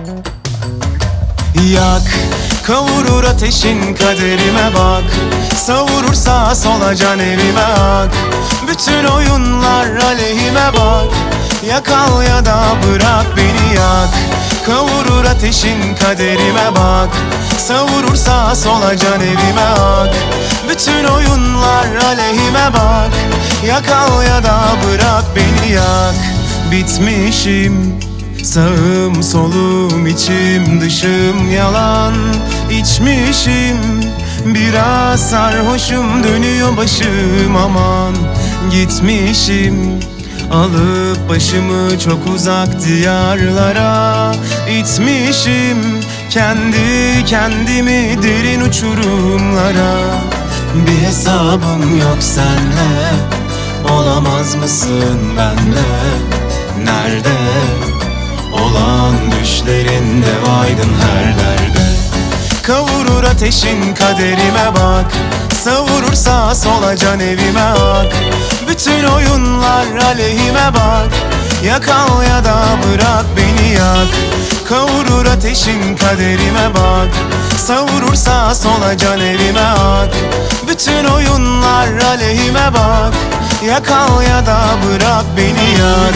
Yak, kavurur ateşin kaderime bak. Savurur sağa sola can evime ak. Bütün oyunlar aleyhime bak. Yakal ya da bırak beni yak. Kavurur ateşin kaderime bak. Savurur sağa sola can evime ak. Bütün oyunlar aleyhime bak. Yakal ya da bırak beni yak. Bitmişim, sağım solum içim dışım yalan. İçmişim, biraz sarhoşum dönüyor başım aman. Gitmişim, alıp başımı çok uzak diyarlara. İtmişim kendi kendimi derin uçurumlara. Bir hesabım yok senle, olamaz mısın benle? Nerede olan düşlerinde vaydın her derde. Kavurur ateşin kaderime bak. Savurur sağa sola can evime ak. Bütün oyunlar aleyhime bak. Yakal ya da bırak beni yak. Kavurur ateşin kaderime bak. Savurur sağa sola can evime ak. Bütün oyunlar aleyhime bak. Yakal ya da bırak beni yak.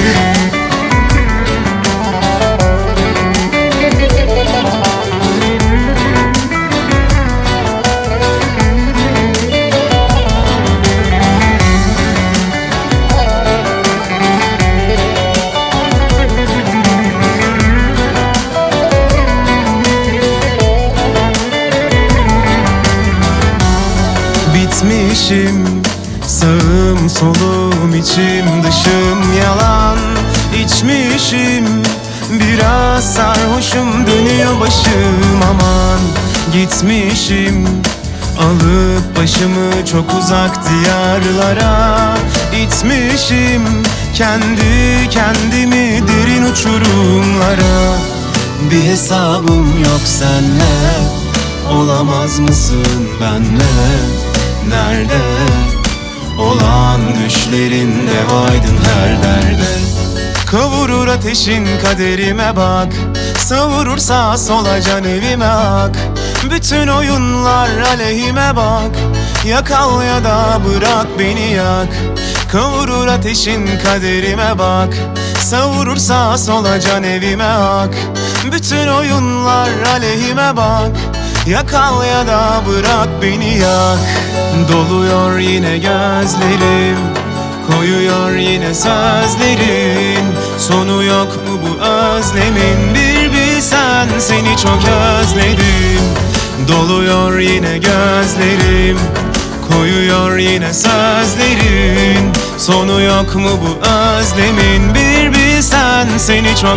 Bitmişim, sağım solum içim dışım yalan. İçmişim, biraz sarhoşum dönüyor başım aman. Gitmişim, alıp başımı çok uzak diyarlara. İtmişim kendi kendimi derin uçurumlara. Bir hesabım yok senle, olamaz mısın benle? Nerede olan düşlerinde vaydın her derde. Kavurur ateşin kaderime bak. Savurur sağa sola can evime ak. Bütün oyunlar aleyhime bak. Yakal ya da bırak beni yak. Kavurur ateşin kaderime bak. Savurur sağa sola can evime ak. Bütün oyunlar aleyhime bak. Yakal ya da bırak beni yak. Doluyor yine gözlerim, koyuyor yine sözlerin. Sonu yok mu bu özlemin? Bir bilsen seni çok özledim. Doluyor yine gözlerim, koyuyor yine sözlerin. Sonu yok mu bu özlemin? Bir bilsen seni çok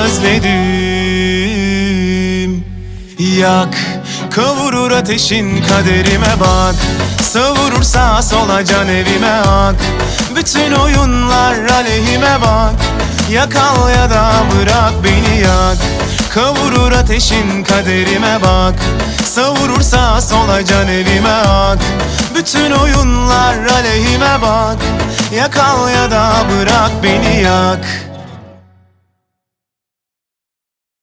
özledim. Yak, kavurur ateşin kaderime bak. Savurur sağa sola can evime ak. Bütün oyunlar aleyhime bak. Yakal ya da bırak beni yak. Kavurur ateşin kaderime bak. Savurur sağa sola can evime ak. Bütün oyunlar aleyhime bak. Yakal ya da bırak beni yak.